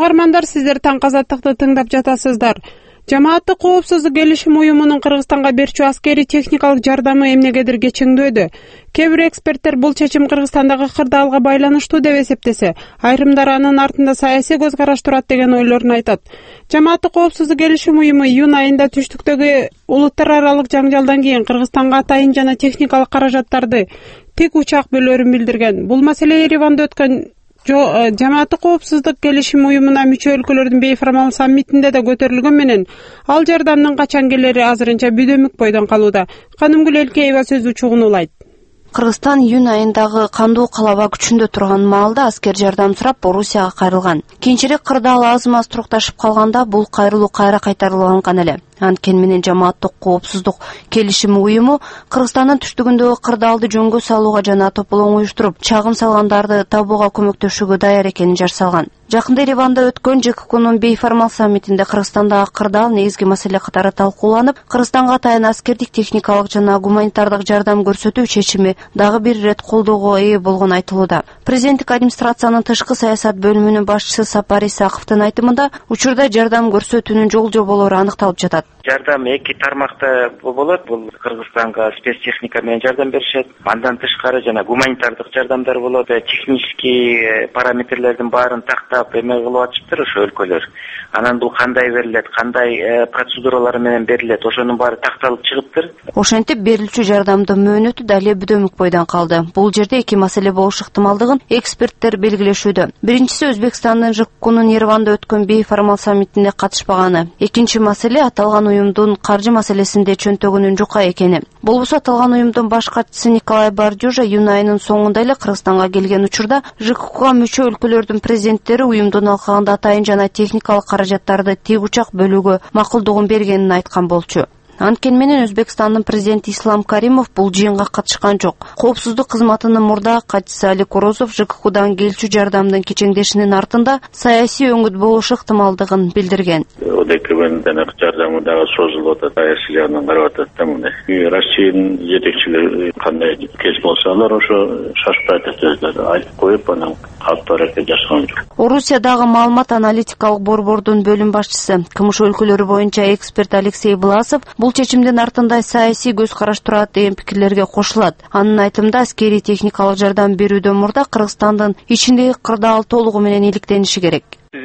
угармандар, сиздер Таң Азаттыкты тыңдап жатасыздар. Жамааттык коопсуздук келишим уюмунун Кыргызстанга берчү аскери техникалык жардамы эмнегедир кечиңдөөдү. Кээ бир эксперттер бул чечим Кыргызстандагы кырдаалга байланыштуу деп эсептесе, айрымдар анын артында саясий көз караш турат деген ойлорун айтат. Жамааттык коопсуздук келишим уюму июнь айында түштүктөгү улуттар аралык жаңжалдан кийин Кыргызстанга атайын жана техникалык каражаттарды тик учак бөлөрүн билдирген. Бул маселе Ереванда өткөн Жамааттык коопсуздук келишим уюмуна мүчө өлкөлөрдүн бейформал саммитинде да көтөрүлгөн менен, ал жардамдын качан келери азырынча бүдөмүк бойдон калууда. Канымгүл Элкеева сөз учугун улайт. Кыргызстан июнь айындагы кандуу калаба күчүндө турган маалда аскер жардам сурап Орусияга кайрылган. Кийинчерээк кырдаал аз-маз турукташып калганда бул кайрылуу кайра кайтарылган эле. Анткени менен жамааттык коопсуздук келишим уюму Кыргызстандын түштүгүндөгү кырдаалды жөнгө салууга жана тополоң уюштуруп, чагым салгандарды табууга көмөктөшүүгө даяр экенин жар салган. Жакында Ереванда өткөн ЖКХнун бейформал саммитинде Кыргызстандагы кырдаал негизги маселе катары талкууланып, Кыргызстанга атайын аскердик, техникалык жана гуманитардык жардам көрсөтүү чечими дагы бир ирет колдоого ээ болгону айтылууда. Президенттик администрациянын тышкы саясат бөлүмүнүн башчысы Сапар Исаковдун айтымында, учурда жардам көрсөтүүнүн жол-жоболору аныкталып жатат. Жардам эки тармакта болот. Бул Кыргызстанга спецтехника менен жардам беришет. Андан тышкары жана гуманитардык жардамдар болот. Технический параметрлердин баарын тактап эме кылып атышыптыр ошо өлкөлөр. Анан бул кандай берилет, кандай процедуралар менен берилет, ошонун баары такталып чыгыптыр. Ошентип берилчү жардамдын мөөнөтү дале бүдөмүк бойдон калды. Бул жерде эки маселе болуш ыктымалдыгын эксперттер белгилешүүдө. Биринчиси Өзбекстандын ЖКХнун Ереванда өткөн бейформал саммитине катышпаганы. Экинчи маселе аталган уюмдун каржы маселесинде чөнтөгүнүн жука экени. Болбосо аталган уюмдун баш катчысы Николай Бардюжа июнь айынын соңунда эле Кыргызстанга келген учурда ЖКХга мүчө өлкөлөрдүн президенттери уюмдун алкагында атайын жана техникалык каражаттарды тик учак бөлүүгө макулдугун бергенин айткан болчу. Анткени менен Өзбекстандын президенти Ислам Каримов бул жыйынга катышкан жок. Коопсуздук кызматынын мурда катчысы Алик Орозов ЖКХдан келчү жардамдын кечеңдешинин артында саясий өңүт болушу ыктымалдыгын билдирген. ОДКБнын жардамы дагы созулуп атат, саясий жагынан карап атат да мындай. Россиянын жетекчилери кандай кез болсо алар ошо шашпай сөздөрдү айтып коюп, анан калктуу аракет жасаган жок. Орусиядагы маалымат аналитикалык борбордун бөлүм башчысы, КМШ өлкөлөрү боюнча эксперт Алексей Власов бул чечимдин артында саясий көз караш турат деген пикирлерге кошулат. Анын айтымында аскери техникалык жардам берүүдөн мурда Кыргызстандын ичиндеги кырдаал толугу менен иликтениши керек.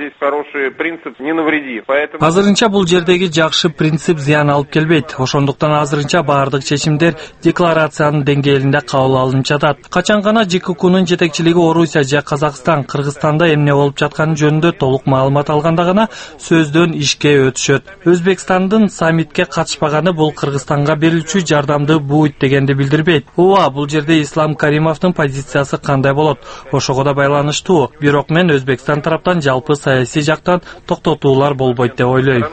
Азырынча бул жердеги жакшы принцип зыян алып келбейт. Ошондуктан азырынча баардык чечимдер декларациянын деңгээлинде кабыл алынып жатат. Качан гана ЖКХнун жетекчилиги Орусия же Казакстан, Кыргызстанда эмне болуп жатканы жөнүндө толук маалымат алганда гана сөздөн ишке өтүшөт. Өзбекстандын саммитке катышпаганы бул Кыргызстанга берилчү жардамды бууйт дегенди билдирбейт. Ооба, бул жерде Ислам Каримовдун позициясы кандай болот? Ошого да байланыштуу. Бирок мен Өзбекстан тараптан жалпы саясий жактан токтотуулар болбойт деп ойлойм.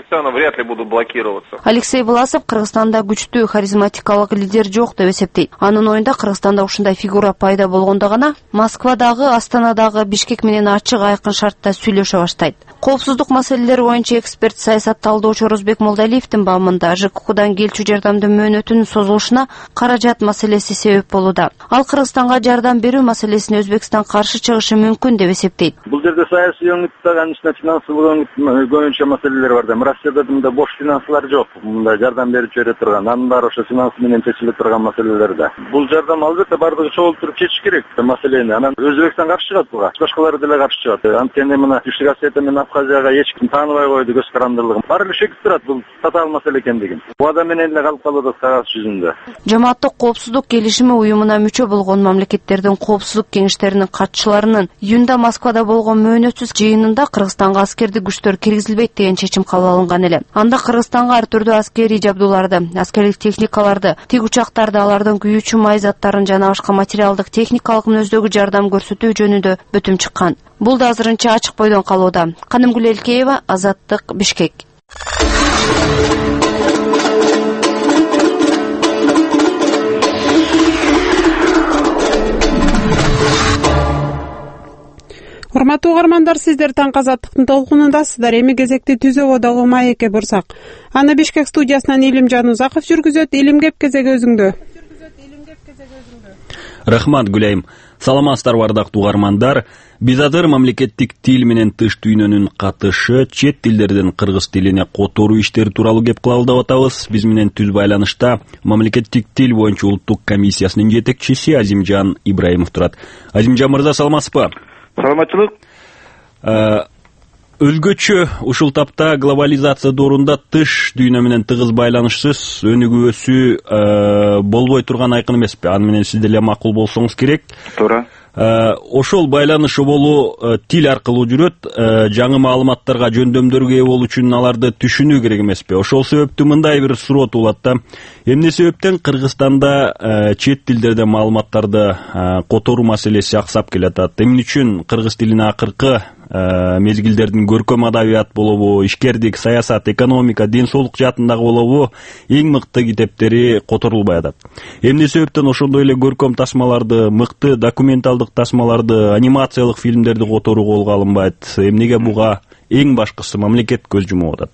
Алексей Власов Кыргызстанда күчтүү харизматикалык лидер жок деп эсептейт. Анын оюнда Кыргызстанда ушундай фигура пайда болгондо гана Москвадагы, Астанадагы, Бишкек менен ачык айкын шартта сүйлөшө баштайт. Коопсуздук маселелери боюнча эксперт саясат талдоочу Орозбек Молдалиевдин баамында ЖКХдан келчү жардамдын мөөнөтүнүн созулушуна каражат маселеси себеп болууда. Ал Кыргызстанга жардам берүү маселесине Өзбекстан каршы чыгышы мүмкүн деп эсептейт. Бул жерде саясий өңүт дагы финансылык көбүнчө маселелер бар да. Россияда мындай бош финансылар жок. Мындай жардам берип бере турган, анын баары ошо финанс менен чечилип турган маселелер да. Бул жардам албетте бардыгы чогулуп туруп чечиш керек маселени. Анан Өзбекстан каршы чыгат буга. Башкалары деле каршы чыгат. Анткени мына Түштүк Осетия менен Абхазияга эч ким тааныбай койду көз карандылыгын. Баары эле шектип турат бул татаал маселе экендигин. Буга менен эле калып калып атат кагаз жүзүндө. Жамааттык коопсуздук келишими уюмуна мүчө болгон мамлекеттердин коопсуздук кеңештеринин катчыларынын июнда Москвада болгон мөөнөтсүз жыйынында Кыргызстанга аскердик күчтөр киргизилбейт деген чечим кабыл алынган эле. Анда Кыргызстанга ар түрдүү аскерий жабдууларды, аскерлик техникаларды, тик учактарды, алардын күйүүчү май заттарын жана башка материалдык техникалык мүнөздөгү жардам көрсөтүү жөнүндө бүтүм чыккан. Бул да азырынча ачык бойдон калууда. Канымгүл Элкеева, Азаттык, Бишкек. Урматтуу угармандар, сиздер Таң Азаттыктын толкунундасыздар. Эми кезекти Түзөбодогу маекке бурсак. Аны Бишкек студиясынан Илим Жанузаков жүргүзөт. Илим кеп кезеги өзүңдө. Рахмат, Гүлайым. Саламатсыздарбы ардактуу угармандар. Биз азыр мамлекеттик тил менен тыш дүйнөнүн катышы чет тилдерден кыргыз тилине которуу иштери тууралуу кеп кылалы деп атабыз. Биз менен түз байланышта мамлекеттик тил боюнча улуттук комиссиясынын жетекчиси Азимжан Ибраимов турат. Азимжан мырза, саламатсызбы? Саламатчылык. Өзгөчө ушул тапта глобализация доорунда тыш дүйнө менен тыгыз байланышсыз өнүгүүсү болбой турган айкын эмеспи? Аны менен сиз деле макул болсоңуз керек. Туура. Ошол байланыш болуу тил аркылуу жүрөт. Жаңы маалыматтарга, жөндөмдөргө ээ болуу үчүн аларды түшүнүү керек эмеспи? Ошол себептен мындай бир суроо туулат да. Эмне себептен Кыргызстанда чет тилдерде маалыматтарды которуу маселеси аксап келатат? Эмне үчүн кыргыз тилине акыркы мезгилдердин көркөм адабият болобу, ишкердик, саясат, экономика, ден соолук жаатындагы болобу эң мыкты китептери которулбай атат? Эмне себептен ошондой эле көркөм тасмаларды, мыкты документалдык тасмаларды, анимациялык фильмдерди которууга колго алынбайт? Эмнеге буга эң башкысы мамлекет көз жумуп атат?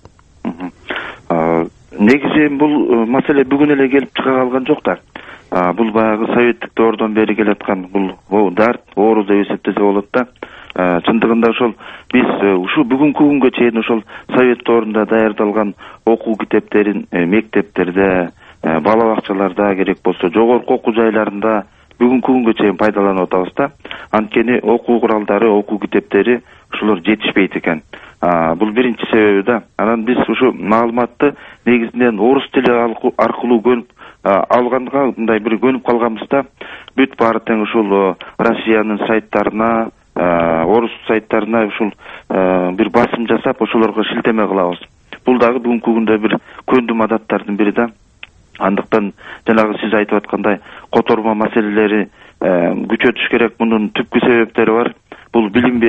Негизи бул маселе бүгүн эле келип чыга калган жок да. Бул баягы советтик доордон бери келаткан бул дарт, оору деп эсептесе болот да. Чындыгында ошол биз ушу бүгүнкү күнгө чейин ошол совет доорунда даярдалган окуу китептерин мектептерде, бала бакчаларда, керек болсо жогорку окуу жайларында бүгүнкү күнгө чейин пайдаланып атабыз да. Анткени окуу куралдары, окуу китептери ушулар жетишпейт экен. Бул биринчи себеби да. Анан биз ушу маалыматты негизинен орус тили аркылуу көнүп алганга мындай бир көнүп калганбыз да. Бүт баары тең ушул Россиянын сайттарына, орус сайттарына ушул бир басым жасап, ошолорго шилтеме кылабыз. Бул дагы бүгүнкү күндө бир көндүм адаттардын бири да. Андыктан жанагы сиз айтып аткандай котормо маселелери күчө түш керек. Мунун түпкү себептери бар. Бул билим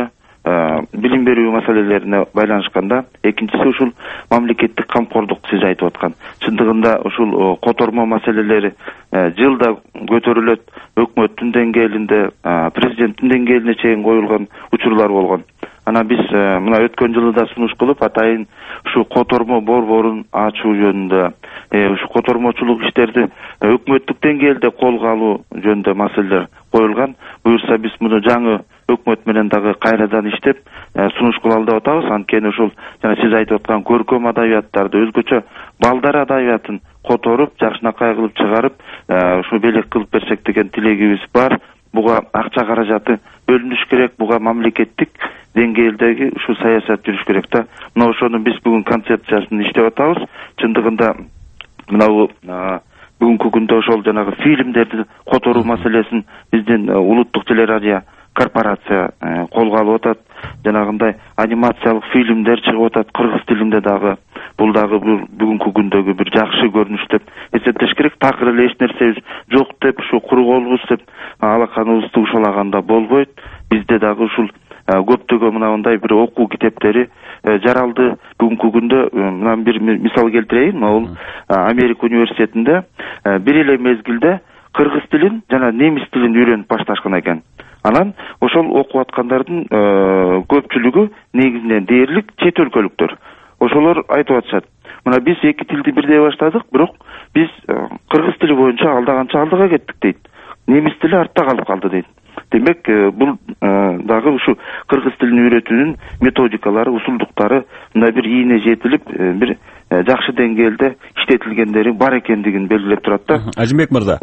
берүү маселелерине байланышканда. Экинчиси ушул мамлекеттик камкордук сиз айтып аткан. Чындыгында ушул котормо маселелери жылда көтөрүлөт. Өкмөттүн деңгээлинде, президенттин деңгээлине чейин коюлган учурлар болгон. Анан биз мына өткөн жылы да сунуш кылып атайын ушу котормо борборун ачуу жөнүндө, ушу котормочулук иштерди өкмөттүк деңгээлде колго алуу жөнүндө маселелер коюлган. Буюрса биз муну жаңы өкмөт менен дагы кайрадан иштеп сунуш кылалы деп атабыз. Анткени ушул жана сиз айтып аткан көркөм адабияттарды, өзгөчө балдар адабиятын которуп, жакшынакай кылып чыгарып, ушу белек кылып берсек деген тилегибиз бар. Буга акча каражаты бөлүнүш керек, буга мамлекеттик деңгээлдеги ушу саясат жүрүш керек да. Мына ошону биз бүгүн концепциясын иштеп атабыз. Чындыгында мына бүгүнкү күндө ошол жанагы фильмдерди которуу маселесин биздин улуттук телерадио корпорация колго алып атат. Жанагындай анимациялык фильмдер чыгып атат кыргыз тилинде дагы. Бул дагы бүгүнкү күндөгү бир жакшы көрүнүш деп эсептеш керек. Такыр эле эч нерсе жок деп, ушу куру колбуз деп алаканыбызды ушалаганда болбойт. Бизде дагы ушул көптөгөн мындай бир окуу китептери жаралды. Бүгүнкү күндө мына бир мисал келтирейин. Бул Америка университетинде бир эле мезгилде кыргыз тилин жана немис тилин үйрөнүп башташкан экен. Анан ошол окуп аткандардын көпчүлүгү негизинен дээрлик чет өлкөлүктөр. Ошолор айтып атышат. Мына биз эки тилди бирдей баштадык, бирок биз кыргыз тили боюнча алдаганча алдыга кеттик дейт. Немис тили артта калып калды дейт. Демек, бул дагы ушу кыргыз тилин үйрөтүүнүн методикалары, усулдуктары мындай бир ийине жетилип, бир жакшы деңгээлде иштетилгендери бар экендигин белгилеп турат да. Ажимбек мырза.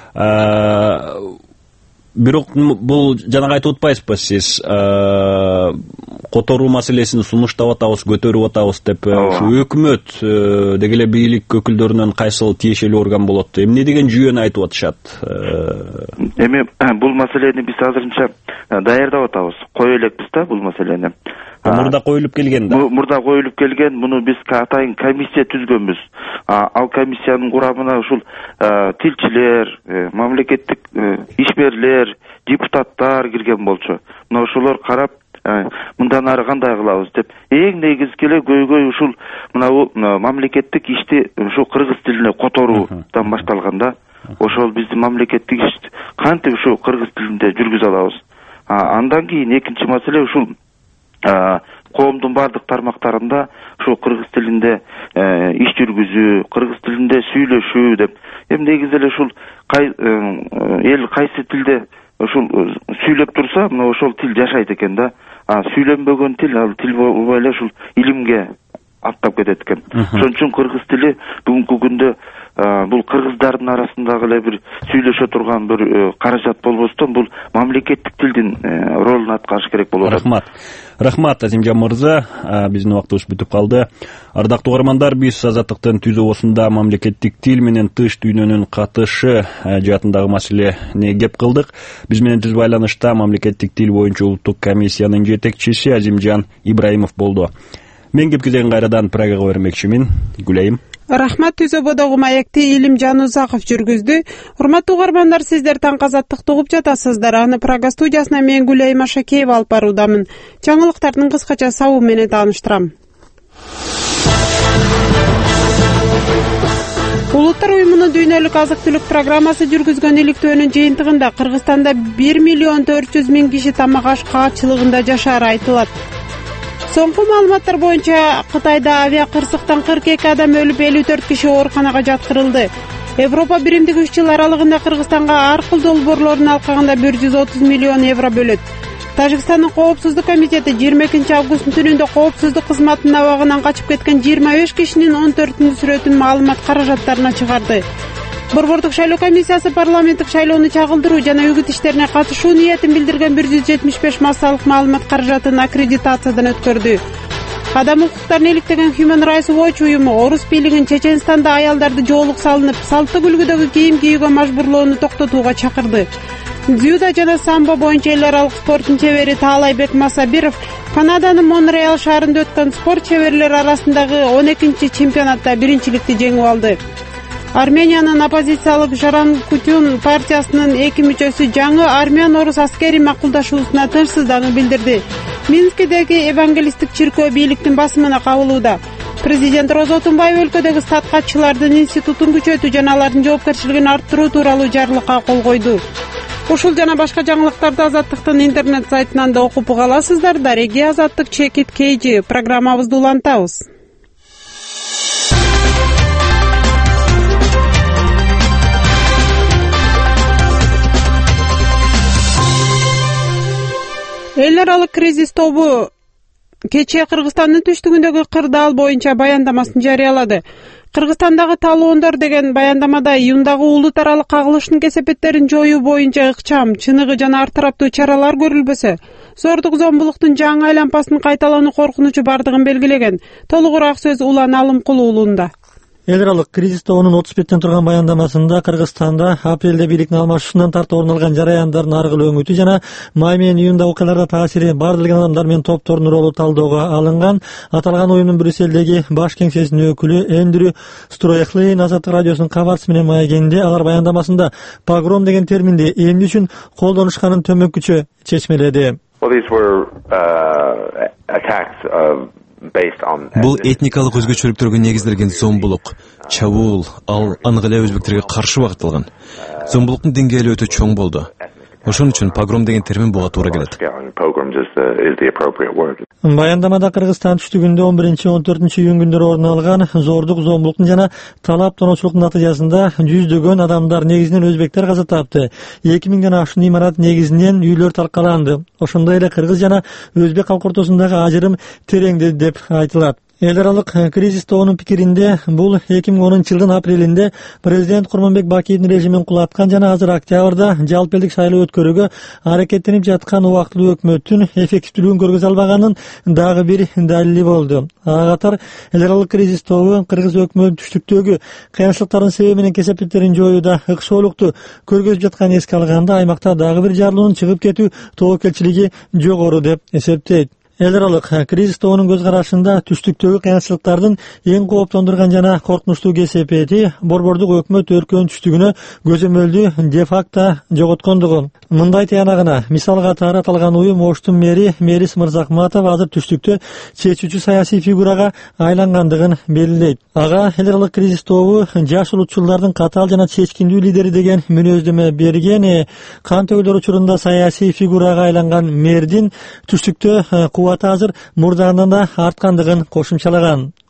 Бирок бул жанагы айтып атпайсызбы сиз, которуу маселесин сунуштап атабыз, көтөрүп атабыз деп, ушу өкмөт деги эле бийлик өкүлдөрүнөн кайсыл тиешелүү орган болот? Эмне деген жүйөнү айтып атышат? Эми бул маселени биз азырынча даярдап атабыз. Кое элекпиз да бул маселени. Мурда коюлуп келген да. Мурда коюлуп келген, муну биз атайын комиссия түзгөнбүз. Ал комиссиянын курамына ушул тилчилер, мамлекеттик ишмерлер, депутаттар кирген болчу. Мына ошолор карап, мындан ары кандай кылабыз деп, эң негизги эле көйгөй ушул мына мамлекеттик ишти ушу кыргыз тилине которуудан башталган да. Ошол биздин мамлекеттик ишти кантип ушу кыргыз тилинде жүргүзө алабыз? Андан кийин экинчи маселе ушул коомдун бардык тармактарында ушул кыргыз тилинде иш жүргүзүү, кыргыз тилинде сүйлөшүү деп. Эми негизи эле ушул эл кайсы тилде ушул сүйлөп турса мына ошол тил жашайт экен да. Сүйлөнбөгөн тил, ал тил болбой эле ушул илимге аттап кетет экен. Ошон үчүн кыргыз тили бүгүнкү күндө бул кыргыздардын арасындагы эле бир сүйлөшө турган бир каражат болбостон бул мамлекеттик тилдин ролун аткарыш керек болуп атат. Рахмат Азимжан мырза, биздин убактыбыз бүтүп калды. Ардактуу угармандар, биз Азаттыктын түзүүсүндө мамлекеттик тил менен тыш дүйнөнүн катышы жаатындагы маселени кеп кылдык. Биз менен түз байланышта мамлекеттик тил боюнча улуттук комиссиянын жетекчиси Азимжан Ибраимов болду. Мен кепкизген кайрадан программага бермекчимин. Гүлайым. Рахмат. Түзөбөдөгү маекти Илим Жанузаков жүргүздү. Урматтуу угармандар, сиздер таң Азаттыкты угуп жатасыздар. Аны Прага студиясына мен Гүлайым Ашакеева алып баруудамын. Жаңылыктардын кыскача сабы менен тааныштырам. Улуттар уюмунун дүйнөлүк азык-түлүк программасы жүргүзгөн иликтөөнүн жыйынтыгында Кыргызстанда 1 миллион 400 миң киши тамак аш каатчылыгында жашаары айтылат. Соңку маалыматтар боюнча Кытайда авиакырсыктан 42 адам өлүп, 54 киши ооруканага жаткырылды. Европа биримдиги 3 жыл аралыгында Кыргызстанга ар кыл долбоорлорун алкаганда 130 миллион евро бөлөт. Тажикстандын коопсуздук комитети 22 августтун түнүндө коопсуздук кызматынын абагынан качып кеткен 25 кишинин 14 сүрөтүн маалымат каражаттарына чыгарды. Борбордук шайлоо комиссиясы парламенттик шайлоону чагылдыруу жана үгүт иштерине катышуу ниетин билдирген 175 массалык маалымат каражатын аккредитациядан өткөрдү. Адам укуктарын иликтеген Human Rights Watch уюму орус бийлигин Чеченстанда аялдарды жоолук салынып, салттуу үлгүдөгү кийим кийүүгө мажбурлоону токтотууга чакырды. Дзюдо жана самбо боюнча эл аралык спорттун чебери Таалайбек Масабиров Канаданын Монреал шаарында өткөн спорт чеберлери арасындагы 12-чи чемпионатта биринчиликти жеңип алды. Армениянын оппозициялык Жаран Кутюн партиясынын 2 мүчөсү жаңы армян-орус аскери макулдашуусуна тынчсыздыгын билдирди. Минскидеги евангелисттик чиркөө бийликтин басымына кабылууда. Президент Роза Тунбаев өлкөдөгү статкатчылардын институтун күчөтүү жана алардын жоопкерчилигин арттыруу тууралуу жарлыкка кол койду. Ушул жана башка жаңылыктарды Азаттыктын интернет сайтынан да окуп каласыздар. Дареги Азаттык Чекит Кейжи программабызды улантабыз. Эл аралык кризис тобу кечээ Кыргызстандын түштүгүндөгү кырдаал боюнча баяндамасын жарыялады. Кыргызстандагы талоондор деген баяндамада июндагы улут аралык кагылыштын кесепеттерин жоюу боюнча ыкчам, чыныгы жана ар тараптуу чаралар көрүлбөсө, зордук зомбулуктун жаңы айланпасынын кайталануу коркунучу бардыгын белгилеген. Толугураак сөз Улан Алымкул уулунда. Эл аралык кризис тобунун 35 турган баяндамасында Кыргызстанда апрелде бийликтин алмашуусунан тартып орун алган жараяндардын ар кыл өңүтү жана май менен июнда окуяларда таасири бардырган адамдар менен топтордун ролу талоого алынган. Аталган уюмдун Брюссельдеги баш кеңсесинин өкүлү Эндрю Строехлейн Азаттык радиосунун кабарчысы менен маегенде алар баяндамасында погром деген терминди эмне үчүн колдонушканын төмөнкүчө чечмеледи. Бул этникалык өзгөчөлүктөргө негизделген зомбулук, чабуул, ал анык эле өзбектерге каршы багытталган. Зомбулуктун деңгээли өтө чоң болду. Ошон үчүн погром деген термин буга туура келет. Баяндамада Кыргызстан түштүгүндө 11-14 июнь күндөрү орун алган зордук зомбулуктун жана талап тоноочулуктун натыйжасында жүздөгөн адамдар, негизинен өзбектер каза тапты. 2000ден ашуун имарат негизинен үйлөр талкаланды. Ошондой эле кыргыз жана өзбек калк ортосундагы ажырым тереңдеди деп айтылат. Эл аралык кризис тобунун пикиринде бул 2010-жылдын апрелинде президент Курманбек Бакиевдин режимин кулаткан жана азыр октябрда жалпы элдик шайлоо өткөрүүгө аракеттенип жаткан убактылуу өкмөттүн эффективдүүлүгүн көргөзө албаганын дагы бир далили болду. Ага катар эл аралык кризис тобу кыргыз өкмөтү түштүктөгү кыйынчылыктардын себеби менен кесепеттерин жоюуда ыкчоолукту көргөзүп жатканын эске алганда аймакта дагы бир жарлоонун чыгып кетүү тобокелчилиги жогору деп эсептейт. Эл аралык кризис тобунун көз карашында түштүктөгү кыйынчылыктардын эң кооптондурган жана коркунучтуу кесепети борбордук өкмөт өркөн түштүгүнө көзөмөлдү де-факто жоготкондугу. Мындай тыянагына мисал катары аталган уюм Оштун мэри Мерис Мырзахматов азыр түштүктө чечүүчү саясий фигурага айлангандыгын белгилейт. Ага эл аралык кризис тобу жаш улутчулдардын катаал жана чечкиндүү лидери деген мүнөздөмө берген. Кан төгүлөр учурунда саясий фигурага айланган мэрдин түштүктө кубаты азыр мурдагынан да арткандыгын кошумчалаган.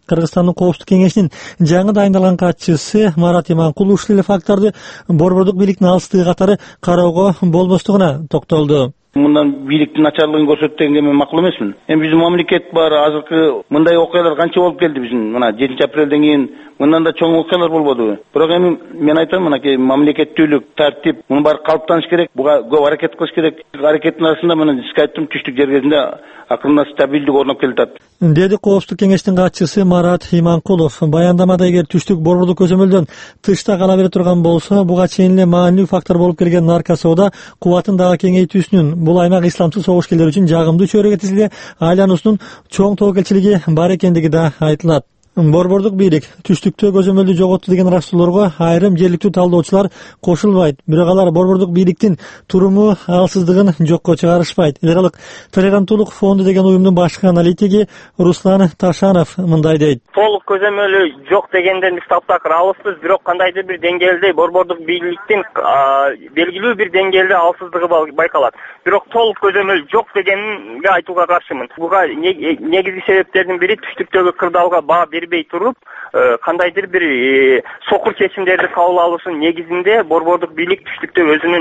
Кыргызстандын Коопсуздук кеңешинин жаңы дайындалган катчысы Марат Иманкулов ушул эле факторду борбордук бийликтин алыстыгы катары кароого болбостугуна токтолду. Мындан бийликтин начарлыгын көрсөтүп дегенге мен макул эмесмин. Эми биздин мамлекет бар, азыркы мындай окуялар канча болуп келди биздин. Мына 7-апрелден кийин мындан да чоң окуялар болбодубу? Бирок эми мен айтам, мынакей мамлекеттүүлүк, тартип, мунун баары калыптаныш керек. Буга көп аракет кылыш керек. Аракеттин арасында мен сизге айттым, түштүк жер кезинде акырында стабилдик орноп келатат, деди Коопсуздук кеңештин катчысы Марат Иманкулов. Баяндамада эгер түштүк борбордук көзөмөлдөн тышта кала бере турган болсо, буга чейин эле маанилүү фактор болуп келген наркосоода кубатын дагы кеңейтүүсүнүн, бул аймак исламчыл согушкерлер үчүн жагымдуу чөйрөгө тизиле айлануусунун чоң тобокелчилиги бар экендиги да айтылат. Борбордук бийлик түштүктө көзөмөлдү жоготту деген ырастоолорго айрым жергиликтүү талдоочулар кошулбайт. Бирок алар борбордук бийликтин туруму алсыздыгын жокко чыгарышпайт. Элералык толеранттуулук фонду деген уюмдун башкы аналитиги Руслан Ташанов мындай дейт. Толук көзөмөлү жок дегенден биз таптакыр алыспыз, бирок кандайдыр бир деңгээлде борбордук бийликтин белгилүү бир деңгээлде алсыздыгы байкалат. Бирок толук көзөмөл жок дегенге айтууга каршымын. Буга негизги себептердин бири түштүктөгү кырдаалга баа бербей туруп, кандайдыр бир сокур чечимдерди кабыл алуусунун негизинде борбордук бийлик түштүктө өзүнүн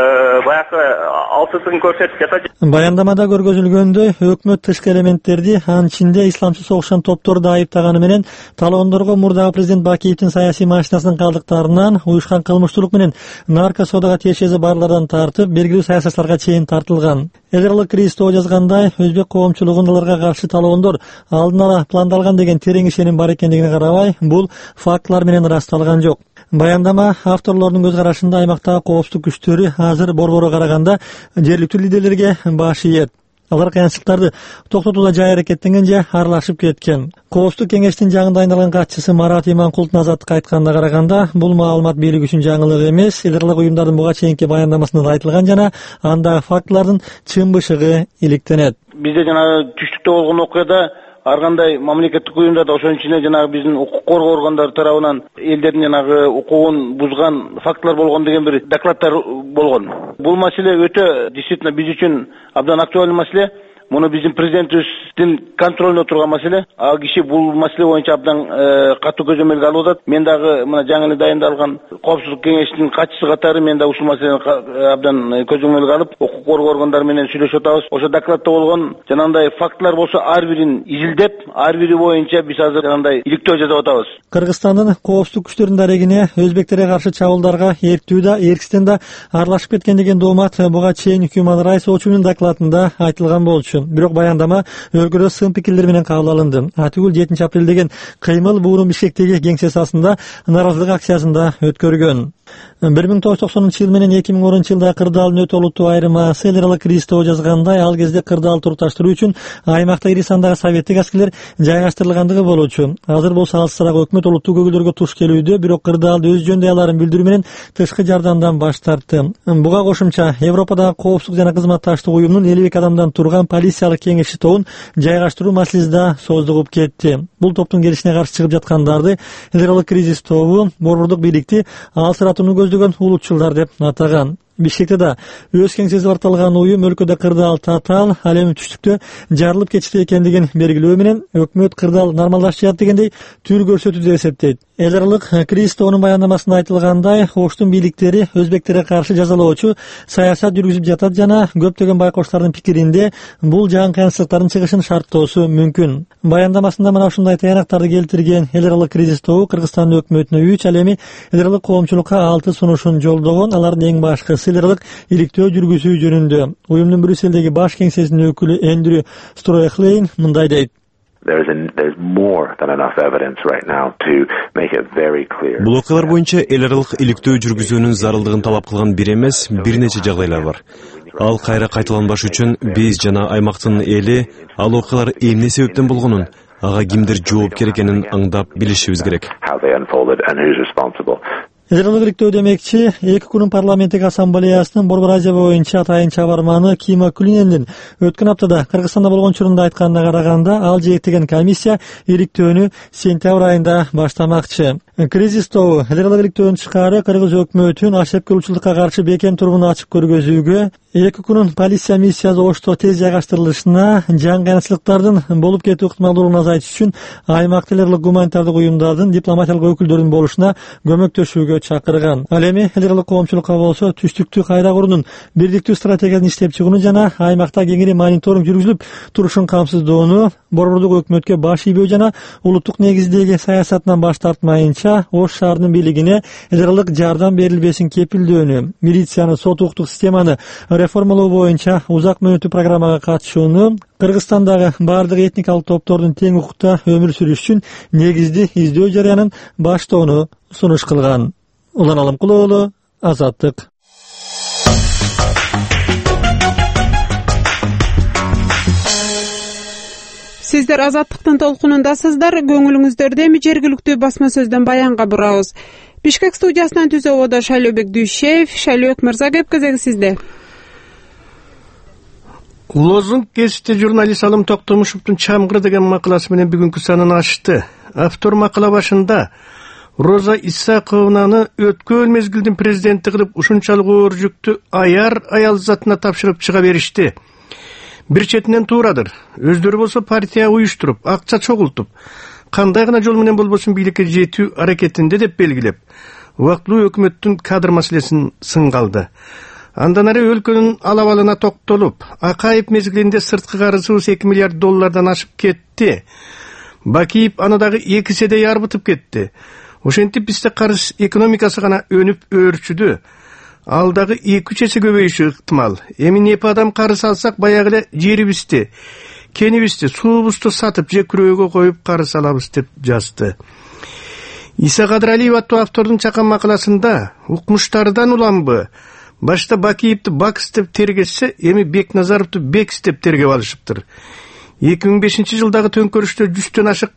баягы алсыздыгын көрсөтүп жатат. Баяндамада көргөзүлгөндөй, өкмөт тышкы элементтерди, анын ичинде исламчыл согушкан топторду айыптаганы менен талоондорго мурдагы президент Бакиевдин саясий машинасынын калдыктарынан, уюшкан кылмыштуулук менен наркосоодага тиешеси барлардан тартып, белгилүү саясатчыларга чейин тартылган. Элералык Кристо жазгандай, өзбек коомчулугунун аларга каршы талоондор алдын ала пландалган деген терең ишеним бар экендигине карабай, бул фактылар менен ырасталган жок. Баяндама авторлордун көз карашында аймактагы коопсуздук күчтөрү азыр борборго караганда жергиликтүү лидерлерге баш ийет. Алар кыянчылыктарды токтотууда жай аракеттенген же аралашып кеткен. Коопсуздук кеңештин жаңы дайындалган катчысы Марат Иманкуловдун азаттыкка айтканына караганда, бул маалымат бийлик үчүн жаңылык эмес, элералык уюмдардын буга чейинки баяндамасында айтылган жана андагы фактылардын чын бышыгы иликтенет. Бизде жанагы түштүктө болгон окуяда ар кандай мамлекеттик уюмдарда, ошонун ичинде жанагы биздин укук коргоо органдары тарабынан элдердин жанагы укугун бузган фактылар болгон деген бир докладдар болгон. Бул маселе өтө действительно биз үчүн абдан актуалдуу маселе. Муну биздин президентибиздин контролуна турган маселе. Ал киши бул маселе боюнча абдан катуу көзөмөлгө алып атат. Мен дагы мына жаңы эле дайындалган коопсуздук кеңешинин катчысы катары мен да ушул маселени абдан көзөмөлгө алып, укук коргоо органдары менен сүйлөшүп атабыз. Ошо докладда болгон жанагындай фактылар болсо ар бирин изилдеп, ар бири боюнча биз азыр жанагындай иликтөө жасап атабыз. Кыргызстандын коопсуздук күчтөрүнүн дарегине өзбектерге каршы чабуулдарга эрктүү да, эркистен да аралашып кеткен деген доомат буга чейин Human Rights Watch'унун докладында айтылган болчу. Бирок баяндама өлкөдө сын пикирлер менен кабыл алынды. Атүгүл 7-апрель деген кыймыл буурун Бишкектеги кеңсе асында нааразылык акциясында өткөргөн. 1990 менен 2010 жылда кырдаалдын өтө олуттуу айырмасы элералык Кристо жазгандай, ал кезде кырдаал турукташтыруу үчүн аймакта ири сандагы советтик аскерлер жайгаштырылгандыгы болчу. Азыр болсо алыстыраагы өкмөт олуттуу көгүлдөргө туш келүүдө, бирок кырдаалды өз жөндөй билдирүү менен тышкы жардамдан баш тартты. Буга кошумча Европадагы коопсуздук жана кызматташтык уюмунун 52 адамдан турган полициялык кеңешчи тобун жайгаштыруу маселеси да создугуп кетти. Бул топтун келишине каршы чыгып жаткандарды элералык кризис тобу борбордук бийликти алсыратууну көздөгөн улутчулдар деп атаган. Бишкекте да өз кеңсеси барталган уюм өлкөдө кырдаал татаал, ал эми түштүктө жарылып кетишти экендигин белгилөө менен өкмөт кырдаал нормалдашып жатат дегендей түр көрсөтүүдө деп эсептейт. Элералык Кристонун баяндамасында айтылгандай, оштун бийликтери өзбектерге каршы жазалоочу саясат жүргүзүп жатат жана көптөгөн байкоштардын пикиринде бул жаңы кыянчылыктардын чыгышын шарттоосу мүмкүн. Баяндамасында мына ушундай таянактарды келтирген элералык кризис тобу Кыргызстандын өкмөтүнө 3, ал эми элералык коомчулукка 6 сунушун жолдогон. Алардын эң башкысы элералык иликтөө жүргүзүү жөнүндө. Уюмдун Брюссельдеги баш кеңсесинин өкүлү Эндрю Строехлейн мындай дейт. Бул окуялар боюнча эл аралык иликтөө жүргүзүүнүн зарылдыгын талап кылган бир эмес, бир нече жагдайлар бар. Ал кайра кайталанбаш үчүн биз жана аймактын эли ал окуялар эмне себептен болгонун, ага кимдир жоопкер экенин аңдап билишибиз керек. Элералык иликтөө демекчи, 2 күнүн парламенттик ассамблеясынын Борбор Азия боюнча атайын чабарманы Кима Кулинендин өткөн аптада Кыргызстанда болгон учурунда айтканына караганда, ал жээктеген комиссия иликтөөнү сентябрь айында баштамакчы. Кризис тобу элералык иликтөөнүн тышкары кыргыз өкмөтүн ашеп кылуучулукка каршы бекем турумун ачык көргөзүүгө, 2 күнүн полиция миссиясы Ошто тез жайгаштырылышына жаңы кыйынчылыктардын болуп кетүү ыктымалдуулугун азайтыш үчүн аймак тилерлик гуманитардык уюмдардын дипломатиялык өкүлдөрүнүн болушуна көмөктөшүүгө чакырган. Ал эми тилерлик коомчулукка болсо түштүктү кайра куруунун бирдиктүү стратегиясын иштеп чыгууну жана аймакта кеңири мониторинг жүргүзүлүп турушун камсыздоону, борбордук өкмөткө баш ийбөө жана улуттук негиздеги саясатынан баш тартмайынча Ош шаарынын бийлигине тилерлик жардам берилбесин кепилдөөнү, милицияны, сот укуктук системаны реформалоо боюнча узак мөөнөттүү программага катышууну, Кыргызстандагы баардык этникалык топтордун тең укукта өмүр сүрүш үчүн негизди издөө жарыянын баштоону сунуш кылган. Улан Алымкулоğlu, Азаттык. Сиздер Азаттыктын толкунундасыздар. Көңүлүңүздөрдө эми жергиликтүү басма сөздөн баянга бурабыз. Бишкек студиясынан түзөбөдө Шайлообек Дүйшеев. Шайлообек мырза, кеп кезеги сизде. Лозунг кесте журналист Алым Токтомушевдун «Чамгыр» деген макаласы менен бүгүнкү санын ачты. Автор макала башында Роза Исаковнаны өткөн мезгилдин президенти кылып ушунчалык оор жүктү аяр аял затына тапшырып чыга беришти. Бир четинен туурадыр. Өздөрү болсо партия уюштуруп, акча чогултуп, кандай гана жол менен болбосун бийликке жетүү аракетинде деп белгилеп, убактылуу өкмөттүн кадр маселесин сынгалды. Андан ары өлкөнүн алабалына токтолуп, Акаев мезгилинде сырткы карызыбыз $2 миллиард ашып кетти. Бакиев аны дагы 2 эседей арбытып кетти. Ошентип бизде карыз экономикасы гана өнүп өөрчүдү. Ал дагы 2-3 эсе көбөйүшү ыктымал. Эми непе адам карыз алсак, баягы эле жерибизди, кенибизди, суубузду сатып, же күрөөгө коюп карыз алабыз деп жазды. Иса Кадыралиев аттуу автордун чакан макаласында укмуштардан уламбы? Башта Бакиевди Бакс деп тергешсе, эми Бекназаровду Бекс деп тергеп алышыптыр. 2005 жылдагы төңкөрүштө 100төн ашык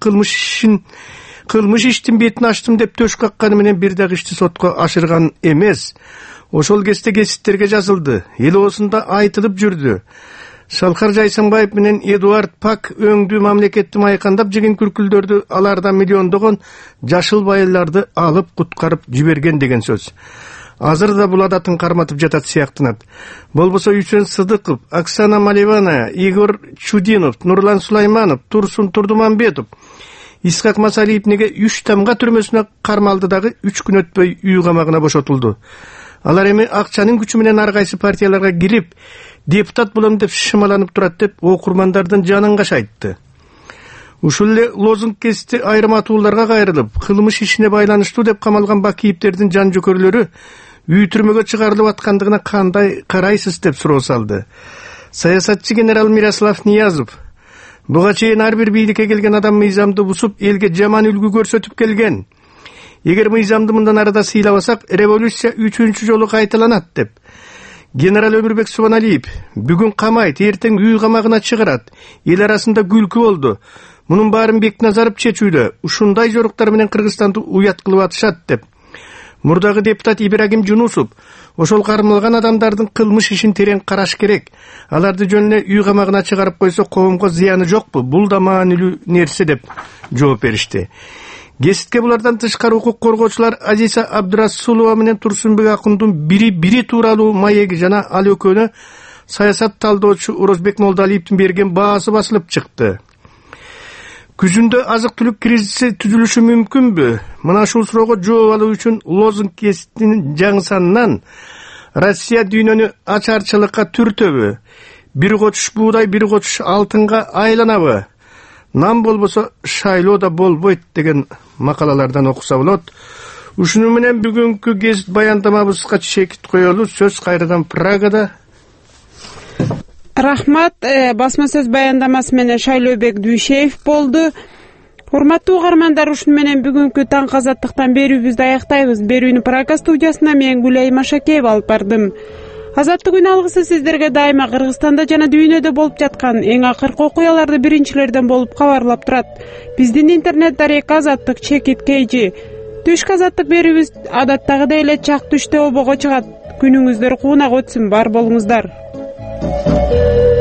кылмыш иштин бетин ачтым деп төш какканы менен бир дагы ишти сотко ашырган эмес. Ошол кезде гезиттерге жазылды, эл оозунда айтылып жүрдү. Шалкар Жайсаңбаев менен Эдуард Пак өңдүү мамлекетти майкандап жеген күркүлдөрдү, алардан миллиондогон жашыл байларды алып куткарып жиберген деген сөз. Азыр да бул адатын карматып жатат сыяктанат. Болбосо Үчөн Сыдыков, Оксана Маливана, Игорь Чудинов, Нурлан Сулайманов, Турсун Турдуманбетов, Исхак Масалиев неге 3 тамга түрмөсүнө кармалды дагы 3 күн өтпөй үй камагына бошотулду. Алар эми акчанын күчү менен ар кайсы партияларга кирип, депутат болом деп шымаланып турат деп окурмандардын жанын кашайтты. Ушул эле лозунг кести айрым атууларга кайрылып, кылмыш ишине байланыштуу деп камалган Бакиевдердин жан жөкөрлөрү үй түрмөгө чыгарылып аткандыгына кандай карайсыз деп суроо салды. Саясатчы генерал Мирослав Ниязов: буга чейин ар бир бийликке келген адам мыйзамды бузуп, элге жаман үлгү көрсөтүп келген. Эгер мыйзамды мындан арада сыйлабасак, революция 3-чү жолу кайталанат деп. Генерал Өмүрбек Субаналиев: бүгүн камайт, эртең үй камагына чыгарат. Эл арасында күлкү болду. Мунун баарын Бекназаров чечүүдө. Ушундай жоруктар менен Кыргызстанды уят кылып атышат деп. Мурдагы депутат Ибрагим Жунусов: ошол кармалган адамдардын кылмыш ишин терең караш керек. Аларды жөн эле үй камагына чыгарып койсо, коомго зыяны жокпу? Бул да маанилүү нерсе деп жооп беришти. Геситке булардан тышкары укук коргоочулар Азиза Абдурасулова менен Турсунбек Акундун бири тууралуу маеги жана ал экөөнө саясат талдоочу Орозбек Молдалиевдин берген баасы басылып чыкты. Күзүндө азык-түлүк кризиси түзүлүшү мүмкүнбү? Мына ушул суроого жооп алуу үчүн лозунг кесиптин жаңы санынан Россия дүйнөнү ачарчылыкка түртөбү? Бир кочуш буудай, бир кочуш алтынга айланабы? Нам болбосо шайлоо да болбойт деген макалалардан окуса болот. Ушуну менен бүгүнкү гезит баяндамабызга чекит коелу. Сөз кайрадан Прагада. Рахмат. Басма сөз баяндамасы менен Шайлообек Дүйшеев болду. Урматтуу угармандар, ушуну менен бүгүнкү таңкы Азаттыктан берүүбүздү аяктайбыз. Берүүнү Прага студиясына мен Гүлай Машакеева алып бардым. Азаттык үн алгысы сиздерге дайыма Кыргызстанда жана дүйнөдө болуп жаткан эң акыркы окуяларды биринчилерден болуп кабарлап турат. Биздин интернет дарека Азаттык _KG. Түшкү Азаттык берүүбүз адаттагыдай эле чак түштө обого чыгат. Күнүңүздөр куунак өтсүн, бар болуңуздар.